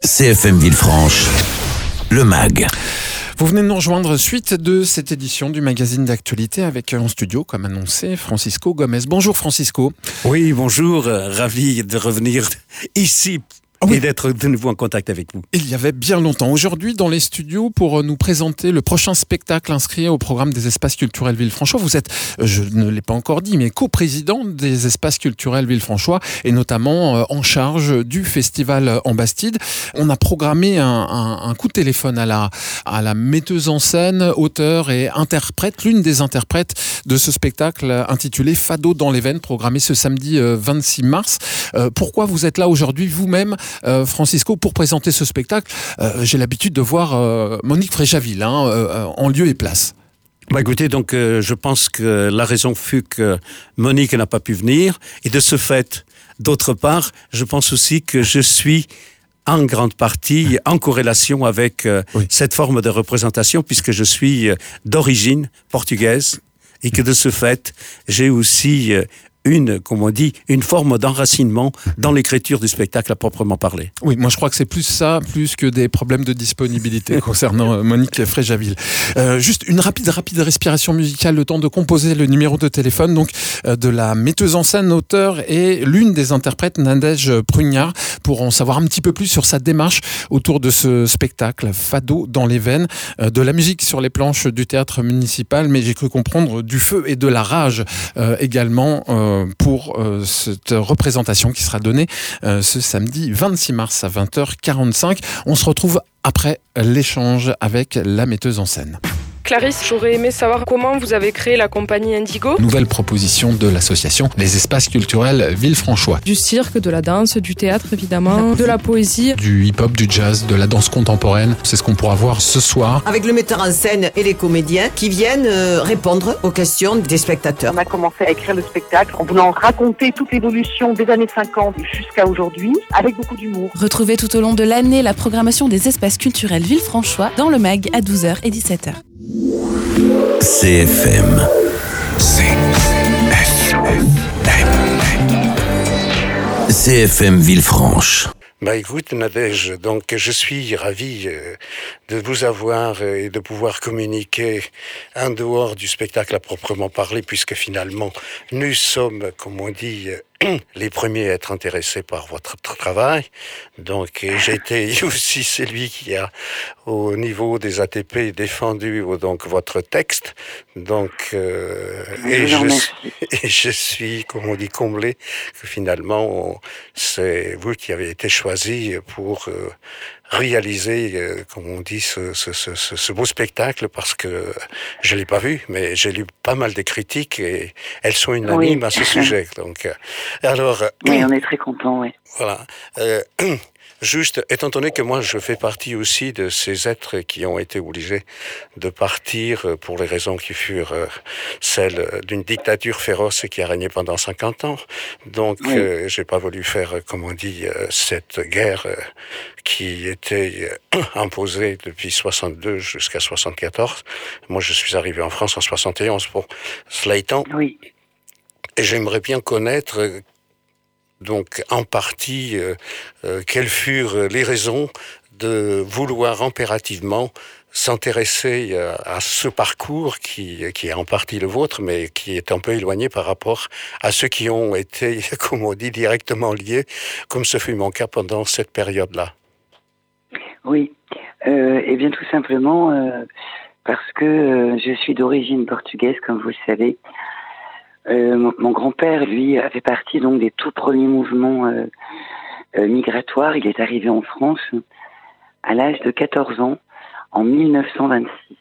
CFM Villefranche, le MAG. Vous venez de nous rejoindre suite de cette édition du magazine d'actualité avec en studio, comme annoncé, Francisco Gomez. Bonjour Francisco. Oui, bonjour, ravi de revenir ici. Et d'être de nouveau en contact avec vous. Il y avait bien longtemps. Aujourd'hui, dans les studios, pour nous présenter le prochain spectacle inscrit au programme des espaces culturels Villefranchois. Vous êtes, je ne l'ai pas encore dit, mais coprésident des espaces culturels Villefranchois et notamment en charge du festival en Bastide. On a programmé un coup de téléphone à la metteuse en scène, auteure et interprète, l'une des interprètes de ce spectacle intitulé Fado dans les veines, programmé ce samedi 26 mars. Pourquoi vous êtes là aujourd'hui vous-même, Francisco, pour présenter ce spectacle? J'ai l'habitude de voir Monique Fréjaville en lieu et place. Écoutez, donc je pense que la raison fut que Monique n'a pas pu venir, et de ce fait, d'autre part, je pense aussi que je suis en grande partie en corrélation avec cette forme de représentation, puisque je suis d'origine portugaise, et que de ce fait, j'ai aussi une forme d'enracinement dans l'écriture du spectacle à proprement parler. Oui, moi je crois que c'est plus ça, plus que des problèmes de disponibilité concernant Monique Fréjaville. Juste une rapide respiration musicale, le temps de composer le numéro de téléphone donc de la metteuse en scène, auteure et l'une des interprètes, Nadège Prugnard, pour en savoir un petit peu plus sur sa démarche autour de ce spectacle Fado dans les veines, de la musique sur les planches du théâtre municipal, mais j'ai cru comprendre du feu et de la rage également pour cette représentation qui sera donnée ce samedi 26 mars à 20h45. On se retrouve après l'échange avec la metteuse en scène. Clarisse, j'aurais aimé savoir comment vous avez créé la compagnie Indigo. Nouvelle proposition de l'association Les Espaces Culturels Villefranchois. Du cirque, de la danse, du théâtre évidemment, de la poésie. Du hip-hop, du jazz, de la danse contemporaine. C'est ce qu'on pourra voir ce soir. Avec le metteur en scène et les comédiens qui viennent répondre aux questions des spectateurs. On a commencé à écrire le spectacle en voulant raconter toute l'évolution des années 50 jusqu'à aujourd'hui, avec beaucoup d'humour. Retrouvez tout au long de l'année la programmation des Espaces Culturels Villefranchois dans le MAG à 12h et 17h. CFM. CFM Villefranche. Écoute, Nadège, donc je suis ravi de vous avoir et de pouvoir communiquer en dehors du spectacle à proprement parler, puisque finalement, nous sommes, comme on dit, les premiers à être intéressés par votre travail. Donc, j'ai été aussi celui qui a, au niveau des ATP, défendu donc votre texte. Donc, et je suis, comme on dit, comblé que finalement, c'est vous qui avez été choisi pour réaliser, comme on dit, ce beau spectacle, parce que je l'ai pas vu, mais j'ai lu pas mal de critiques et elles sont unanimes à ce sujet. Donc, alors, oui, on est très contents, oui. Voilà. Juste, étant donné que moi je fais partie aussi de ces êtres qui ont été obligés de partir pour les raisons qui furent celles d'une dictature féroce qui a régné pendant 50 ans. Donc, j'ai pas voulu faire, comme on dit, cette guerre qui était imposée depuis 62 jusqu'à 74. Moi, je suis arrivé en France en 71 pour cela étant. Oui. Et j'aimerais bien connaître donc, en partie, quelles furent les raisons de vouloir impérativement s'intéresser à ce parcours qui est en partie le vôtre, mais qui est un peu éloigné par rapport à ceux qui ont été, comme on dit, directement liés, comme ce fut mon cas pendant cette période-là. Oui, eh bien tout simplement parce que je suis d'origine portugaise, comme vous le savez. Mon grand-père, lui, a fait partie donc des tout premiers mouvements migratoires. Il est arrivé en France à l'âge de 14 ans, en 1926.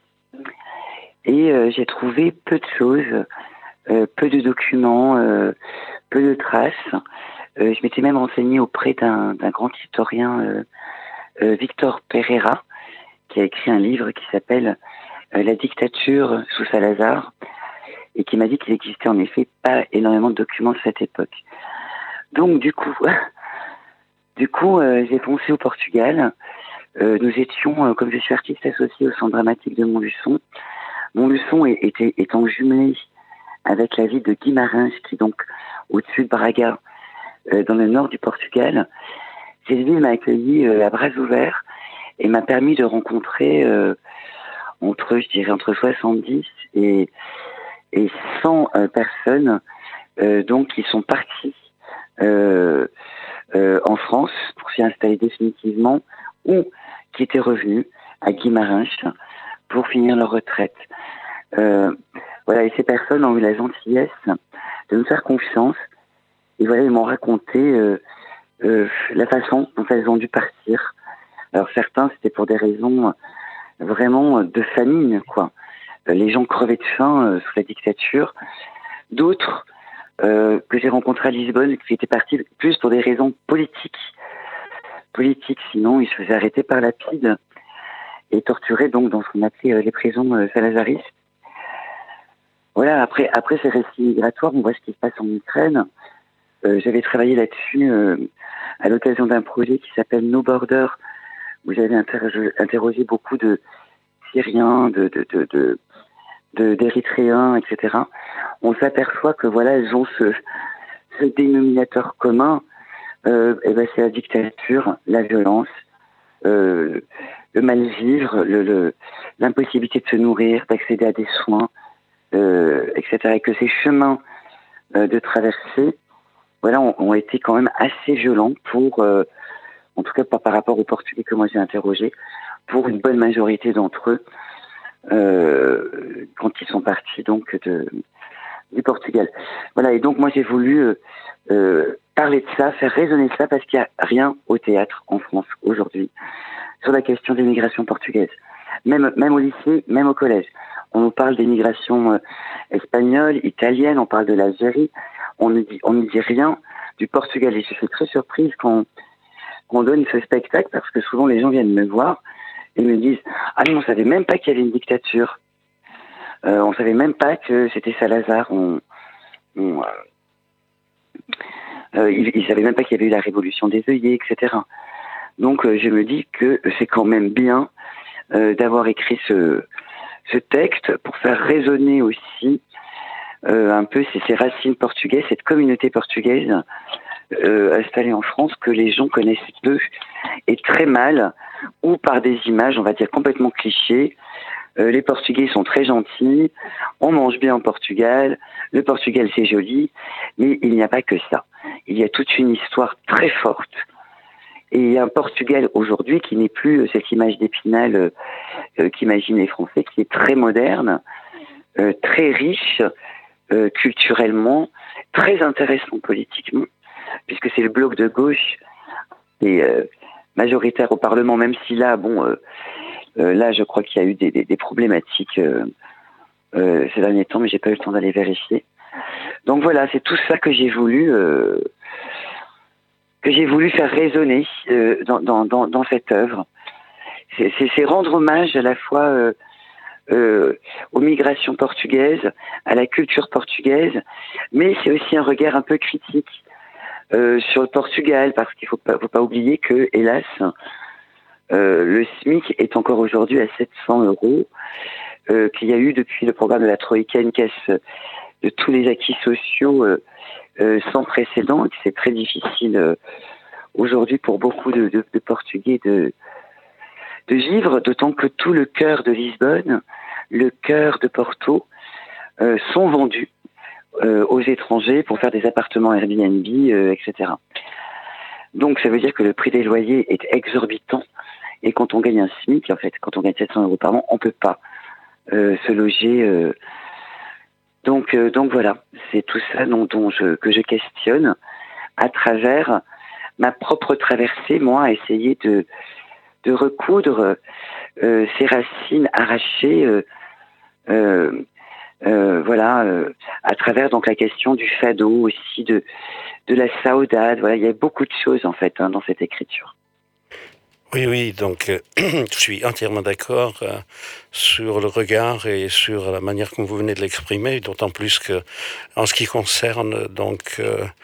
Et j'ai trouvé peu de choses, peu de documents, peu de traces. Je m'étais même renseignée auprès d'un grand historien, Victor Pereira, qui a écrit un livre qui s'appelle La dictature sous Salazar, et qui m'a dit qu'il existait en effet pas énormément de documents de cette époque. Donc du coup, j'ai foncé au Portugal. Nous étions, comme je suis artiste associé au Centre dramatique de Montluçon. Montluçon étant jumelé avec la ville de Guimarães, qui est donc au-dessus de Braga, dans le nord du Portugal. Cette ville m'a accueilli à bras ouverts et m'a permis de rencontrer entre 70 et 100 personnes donc qui sont parties en France pour s'y installer définitivement ou qui étaient revenus à Guimarães pour finir leur retraite. Voilà, et ces personnes ont eu la gentillesse de me faire confiance et voilà, ils m'ont raconté la façon dont elles ont dû partir. Alors certains, c'était pour des raisons vraiment de famine, quoi. Les gens crevaient de faim sous la dictature. D'autres que j'ai rencontrés à Lisbonne, qui étaient partis plus pour des raisons politiques. Sinon ils se faisaient arrêter par la PIDE et torturés donc dans ce qu'on appelait les prisons salazaristes. Voilà, après ces récits migratoires, on voit ce qui se passe en Ukraine. J'avais travaillé là-dessus à l'occasion d'un projet qui s'appelle No Border, où j'avais interrogé beaucoup de Syriens, d'Érythréens, etc. On s'aperçoit que voilà, elles ont ce dénominateur commun, c'est la dictature, la violence, le mal vivre, l'impossibilité de se nourrir, d'accéder à des soins, etc. Et que ces chemins de traversée, voilà, ont été quand même assez violents pour, en tout cas par rapport aux Portugais que moi j'ai interrogés, pour une bonne majorité d'entre eux, quand ils sont partis donc du Portugal. Voilà, et donc moi j'ai voulu parler de ça, faire résonner ça, parce qu'il n'y a rien au théâtre en France aujourd'hui sur la question des migrations portugaises. Même au lycée, même au collège. On nous parle des migrations espagnoles, italiennes, on parle de l'Algérie, on ne dit rien du Portugal. Et je suis très surprise qu'on donne ce spectacle, parce que souvent les gens viennent me voir et me disent « Ah non, on ne savait même pas qu'il y avait une dictature. On ne savait même pas que c'était Salazar. Ils ne savaient même pas qu'il y avait eu la révolution des œillets, etc. » Donc je me dis que c'est quand même bien d'avoir écrit ce texte pour faire résonner aussi un peu ces racines portugaises, cette communauté portugaise installée en France que les gens connaissent peu et très mal, ou par des images, on va dire, complètement clichés. Les Portugais sont très gentils, on mange bien au Portugal, le Portugal c'est joli, mais il n'y a pas que ça. Il y a toute une histoire très forte. Et il y a un Portugal aujourd'hui qui n'est plus cette image d'Épinal qu'imaginent les Français, qui est très moderne, très riche culturellement, très intéressant politiquement, puisque c'est le bloc de gauche et majoritaire au Parlement, même si là, là je crois qu'il y a eu des problématiques ces derniers temps, mais j'ai pas eu le temps d'aller vérifier. Donc voilà, c'est tout ça que j'ai voulu faire résonner dans cette œuvre. C'est rendre hommage à la fois aux migrations portugaises, à la culture portugaise, mais c'est aussi un regard un peu critique sur le Portugal, parce qu'il faut pas oublier que, hélas, le SMIC est encore aujourd'hui à 700 €, qu'il y a eu depuis le programme de la Troïka une caisse de tous les acquis sociaux sans précédent, et que c'est très difficile aujourd'hui pour beaucoup de Portugais de vivre, d'autant que tout le cœur de Lisbonne, le cœur de Porto sont vendus aux étrangers pour faire des appartements Airbnb, etc. Donc ça veut dire que le prix des loyers est exorbitant, et quand on gagne un SMIC, en fait, quand on gagne 700 € par mois, on peut pas se loger. Donc voilà, c'est tout ça que je questionne à travers ma propre traversée, moi, à essayer de recoudre ces racines arrachées, à travers donc la question du fado aussi, de la saudade. Voilà, il y a beaucoup de choses en fait dans cette écriture. Oui, donc je suis entièrement d'accord sur le regard et sur la manière comme vous venez de l'exprimer, d'autant plus que en ce qui concerne donc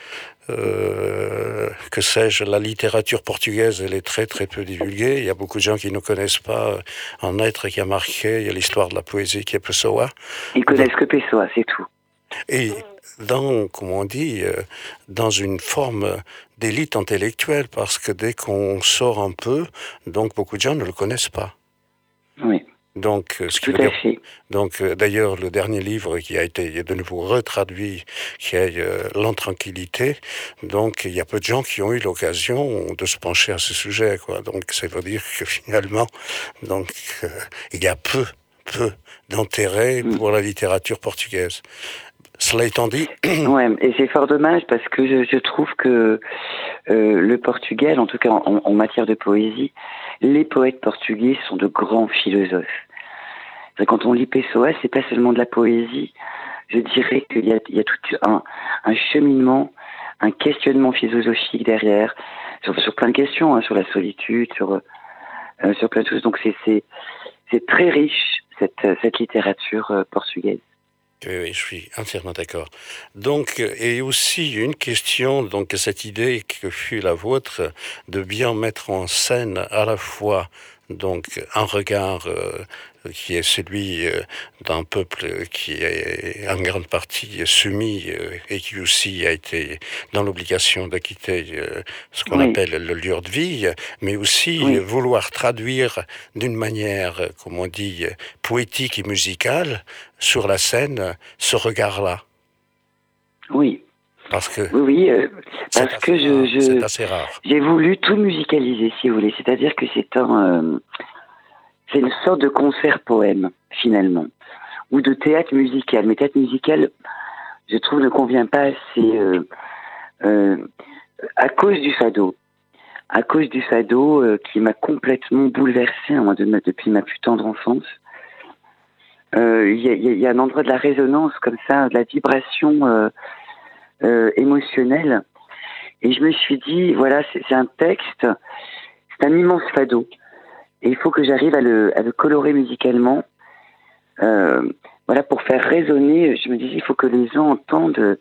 que sais-je, la littérature portugaise, elle est très très peu divulguée. Il y a beaucoup de gens qui ne connaissent pas un être qui a marqué. Il y a l'histoire de la poésie qui est Pessoa. Ils connaissent que Pessoa, c'est tout. Et comme on dit, dans une forme d'élite intellectuelle, parce que dès qu'on sort un peu, donc beaucoup de gens ne le connaissent pas. Oui. Donc, ce qui Tout veut à dire, fait. donc d'ailleurs, le dernier livre qui a été de nouveau retraduit, qui est L'Intranquillité, donc il y a peu de gens qui ont eu l'occasion de se pencher à ce sujet, quoi. Donc, ça veut dire que finalement, donc il y a peu d'intérêt pour la littérature portugaise. Cela étant dit, Ouais, et c'est fort dommage parce que je trouve que le Portugal, en tout cas en matière de poésie, les poètes portugais sont de grands philosophes. Quand on lit Pessoa, c'est pas seulement de la poésie. Je dirais qu'il y a tout un cheminement, un questionnement philosophique derrière, sur plein de questions, hein, sur la solitude, sur plein de choses. Donc c'est très riche cette littérature portugaise. oui, je suis entièrement d'accord. Donc, et aussi une question, donc cette idée que fut la vôtre de bien mettre en scène à la fois donc un regard qui est celui d'un peuple qui est en grande partie soumis et qui aussi a été dans l'obligation de quitter ce qu'on appelle le lieu de vie, mais aussi vouloir traduire d'une manière, comme on dit, poétique et musicale sur la scène ce regard-là. Oui. Parce que parce que c'est assez rare. j'ai voulu tout musicaliser, si vous voulez. C'est-à-dire que c'est une sorte de concert-poème, finalement, ou de théâtre musical. Mais théâtre musical, je trouve, ne convient pas assez à cause du fado. À cause du fado qui m'a complètement bouleversée depuis ma plus tendre enfance. Il y a un endroit de la résonance comme ça, de la vibration émotionnelle. Et je me suis dit, voilà, c'est un texte, c'est un immense fado. Et il faut que j'arrive à le colorer musicalement. Voilà, pour faire résonner, je me disais, il faut que les gens entendent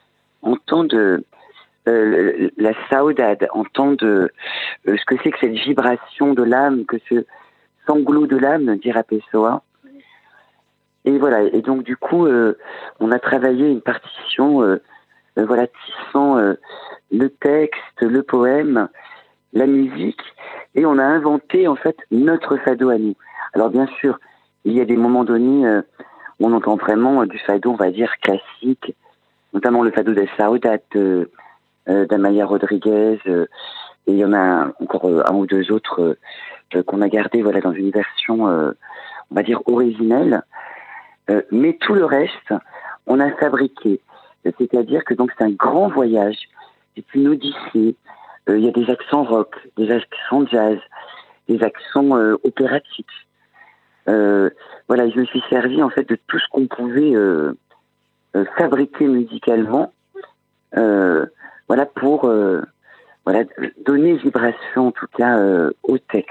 la saudade, entendent ce que c'est que cette vibration de l'âme, que ce sanglot de l'âme, dira Pessoa. Et voilà, et donc du coup, on a travaillé une partition, voilà, tissant le texte, le poème, la musique, et on a inventé en fait notre fado à nous. Alors bien sûr, il y a des moments donnés où on entend vraiment du fado, on va dire classique, notamment le fado de Saudade d'Amalia Rodriguez, et il y en a encore un ou deux autres qu'on a gardé, voilà, dans une version, on va dire originelle. Mais tout le reste, on a fabriqué. C'est-à-dire que donc c'est un grand voyage, c'est une odyssée. Il y a des accents rock, des accents jazz, des accents opératiques. Voilà, je me suis servi en fait de tout ce qu'on pouvait fabriquer musicalement, voilà, pour voilà, donner vibration en tout cas au texte.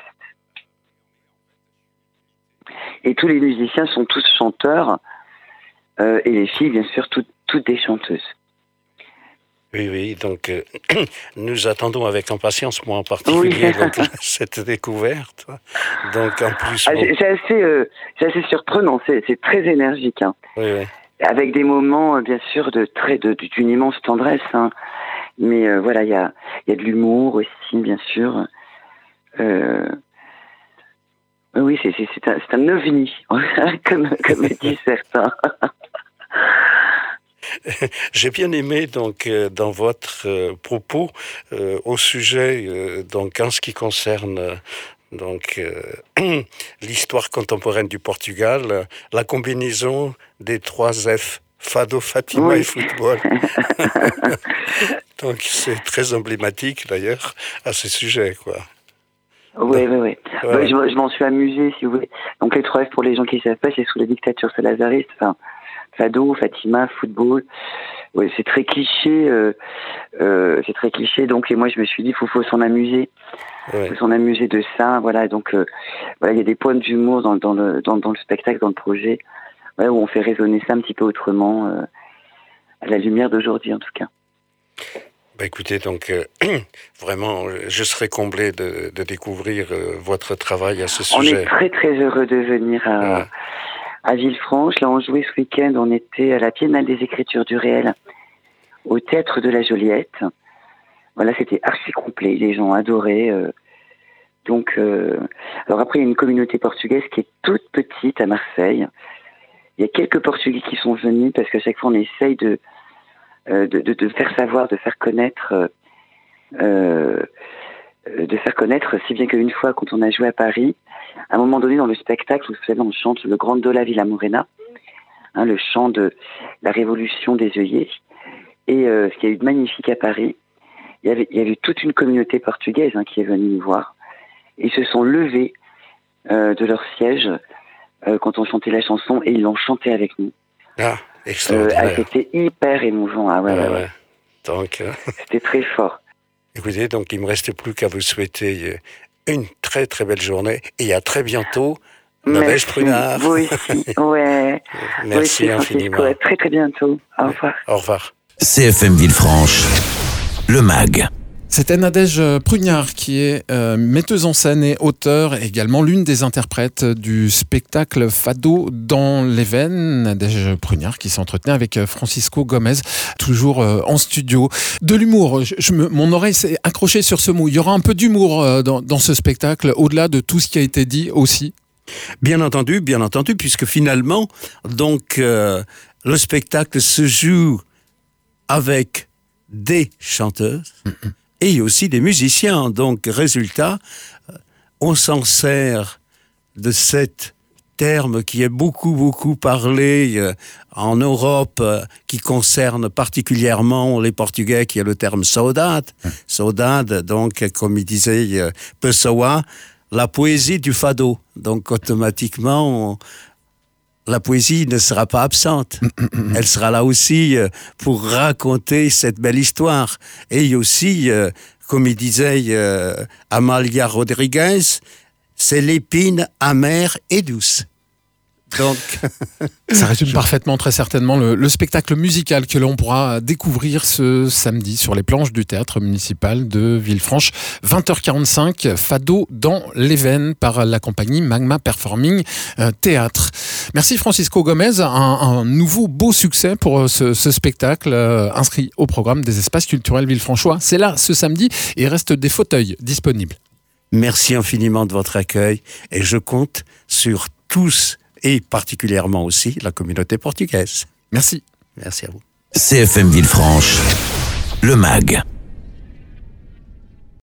Et tous les musiciens sont tous chanteurs, et les filles, bien sûr, toutes des chanteuses. Oui, donc nous attendons avec impatience, moi en particulier, donc, cette découverte. Donc en plus, c'est assez surprenant, c'est très énergique, hein. Oui. Avec des moments, bien sûr, d'une immense tendresse, hein. Mais voilà, il y a de l'humour aussi, bien sûr. Oui, c'est un ovni, comme disent certains. J'ai bien aimé donc dans votre propos au sujet donc en ce qui concerne donc l'histoire contemporaine du Portugal, la combinaison des 3 F, Fado, Fatima et football. Donc c'est très emblématique d'ailleurs à ce sujet, quoi. Oui. Ouais. Je m'en suis amusé, si vous voulez. Donc les 3 F, pour les gens qui ne savent pas, c'est sous la dictature salazariste. Enfin, Fado, Fatima, football. Oui, c'est très cliché. Donc, et moi, je me suis dit, faut s'en amuser. Il faut s'en amuser de ça. Voilà. Donc, voilà, il y a des points d'humour dans le spectacle, dans le projet, voilà, où on fait résonner ça un petit peu autrement, à la lumière d'aujourd'hui, en tout cas. Bah écoutez, donc vraiment, je serais comblé de découvrir votre travail à ce sujet. On est très très heureux de venir à Villefranche. Là, on jouait ce week-end, on était à la Biennale des Écritures du Réel, au Théâtre de la Joliette. Voilà, c'était archi complet. Les gens adoraient. Alors après, il y a une communauté portugaise qui est toute petite à Marseille. Il y a quelques Portugais qui sont venus parce qu'à chaque fois, on essaye de faire savoir, de faire connaître, si bien qu'une fois, quand on a joué à Paris, à un moment donné dans le spectacle, vous savez, on chante le Grandola Villa Morena, le chant de la révolution des œillets. Et ce qu'il y a eu de magnifique à Paris, il y avait toute une communauté portugaise qui est venue nous voir. Ils se sont levés de leur siège quand on chantait la chanson et ils l'ont chanté avec nous. Ah, extraordinaire. C'était hyper émouvant. Ah ouais. Donc, c'était très fort. Écoutez, donc il ne me reste plus qu'à vous souhaiter une très très belle journée et à très bientôt. Nadège Prunard. Vous aussi, ouais. Merci infiniment. À très très bientôt. Au revoir. Au revoir. CFM Villefranche, le MAG. C'était Nadège Prunard qui est metteuse en scène et auteure, également l'une des interprètes du spectacle Fado dans les veines. Nadège Prunard qui s'entretenait avec Francisco Gomez, toujours en studio. De l'humour, mon oreille s'est accrochée sur ce mot. Il y aura un peu d'humour dans ce spectacle, au-delà de tout ce qui a été dit aussi. Bien entendu, puisque finalement, donc, le spectacle se joue avec des chanteuses et aussi des musiciens. Donc, résultat, on s'en sert de cet terme qui est beaucoup parlé en Europe, qui concerne particulièrement les Portugais, qui est le terme saudade. Saudade, donc, comme il disait Pessoa, la poésie du fado. Donc, automatiquement, la poésie ne sera pas absente. Elle sera là aussi pour raconter cette belle histoire. Et aussi, comme il disait Amalia Rodriguez, c'est l'épine amère et douce. Donc, ça résume parfaitement, très certainement, le spectacle musical que l'on pourra découvrir ce samedi sur les planches du théâtre municipal de Villefranche. 20h45, Fado dans les veines par la compagnie Magma Performing Théâtre. Merci Francisco Gomez, un nouveau beau succès pour ce spectacle inscrit au programme des espaces culturels villefranchois. C'est là ce samedi et il reste des fauteuils disponibles. Merci infiniment de votre accueil et je compte sur tous et particulièrement aussi la communauté portugaise. Merci. Merci à vous. CFM Villefranche, le MAG.